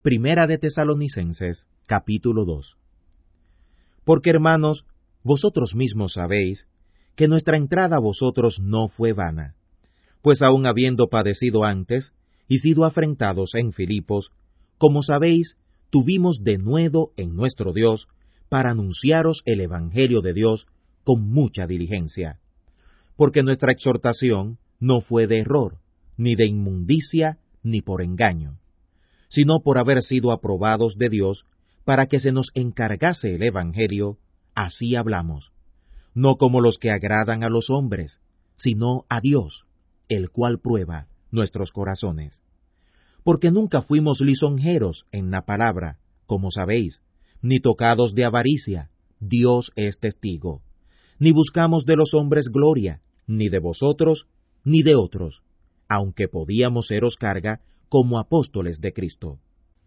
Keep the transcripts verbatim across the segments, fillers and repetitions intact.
Primera de Tesalonicenses, capítulo dos. Porque, hermanos, vosotros mismos sabéis que nuestra entrada a vosotros no fue vana, pues aun habiendo padecido antes y sido afrentados en Filipos, como sabéis, tuvimos denuedo en nuestro Dios para anunciaros el Evangelio de Dios con mucha diligencia. Porque nuestra exhortación no fue de error, ni de inmundicia, ni por engaño, sino por haber sido aprobados de Dios para que se nos encargase el Evangelio, así hablamos, no como los que agradan a los hombres, sino a Dios, el cual prueba nuestros corazones. Porque nunca fuimos lisonjeros en la palabra, como sabéis, ni tocados de avaricia, Dios es testigo, ni buscamos de los hombres gloria, ni de vosotros, ni de otros, aunque podíamos seros carga como apóstoles de Cristo.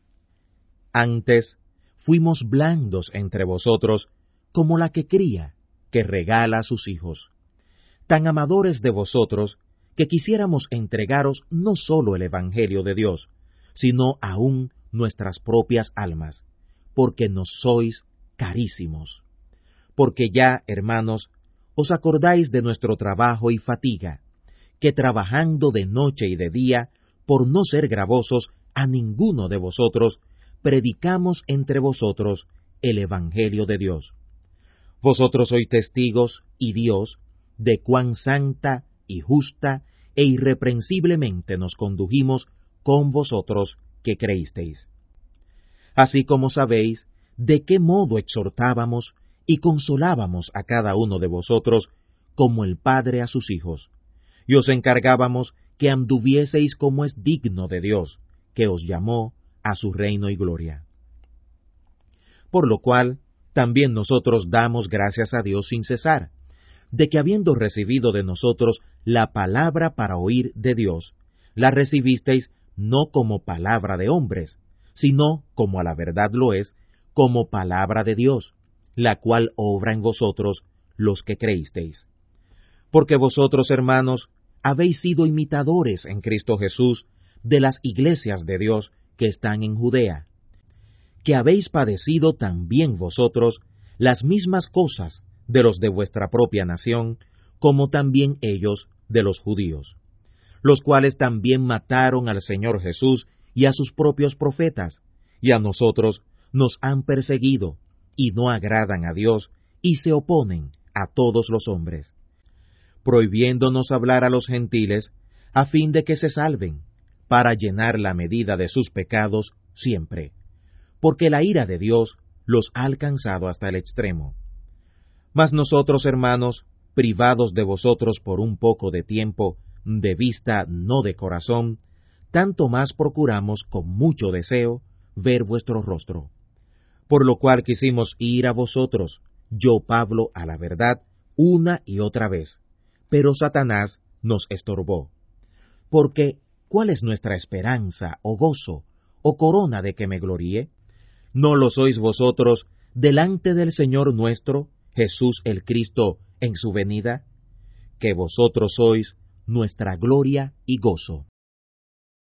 Antes fuimos blandos entre vosotros, como la que cría, que regala a sus hijos, tan amadores de vosotros, que quisiéramos entregaros no sólo el Evangelio de Dios, sino aún nuestras propias almas, porque nos sois carísimos. Porque ya, hermanos, os acordáis de nuestro trabajo y fatiga, que trabajando de noche y de día, por no ser gravosos a ninguno de vosotros, predicamos entre vosotros el Evangelio de Dios. Vosotros sois testigos, y Dios, de cuán santa y justa e irreprensiblemente nos condujimos con vosotros que creísteis. Así como sabéis de qué modo exhortábamos y consolábamos a cada uno de vosotros, como el Padre a sus hijos, y os encargábamos que anduvieseis como es digno de Dios, que os llamó a su reino y gloria. Por lo cual, también nosotros damos gracias a Dios sin cesar, de que habiendo recibido de nosotros la palabra para oír de Dios, la recibisteis no como palabra de hombres, sino, como a la verdad lo es, como palabra de Dios, la cual obra en vosotros los que creísteis. Porque vosotros, hermanos, habéis sido imitadores en Cristo Jesús de las iglesias de Dios que están en Judea, que habéis padecido también vosotros las mismas cosas de los de vuestra propia nación, como también ellos de los judíos, los cuales también mataron al Señor Jesús y a sus propios profetas, y a nosotros nos han perseguido, y no agradan a Dios, y se oponen a todos los hombres, prohibiéndonos hablar a los gentiles, a fin de que se salven, para llenar la medida de sus pecados siempre, porque la ira de Dios los ha alcanzado hasta el extremo. Mas nosotros, hermanos, privados de vosotros por un poco de tiempo, de vista no de corazón, tanto más procuramos con mucho deseo ver vuestro rostro. Por lo cual quisimos ir a vosotros, yo Pablo a la verdad, una y otra vez, pero Satanás nos estorbó. Porque, ¿cuál es nuestra esperanza, o gozo, o corona de que me gloríe? ¿No lo sois vosotros delante del Señor nuestro, Jesús el Cristo, en su venida? Que vosotros sois nuestra gloria y gozo.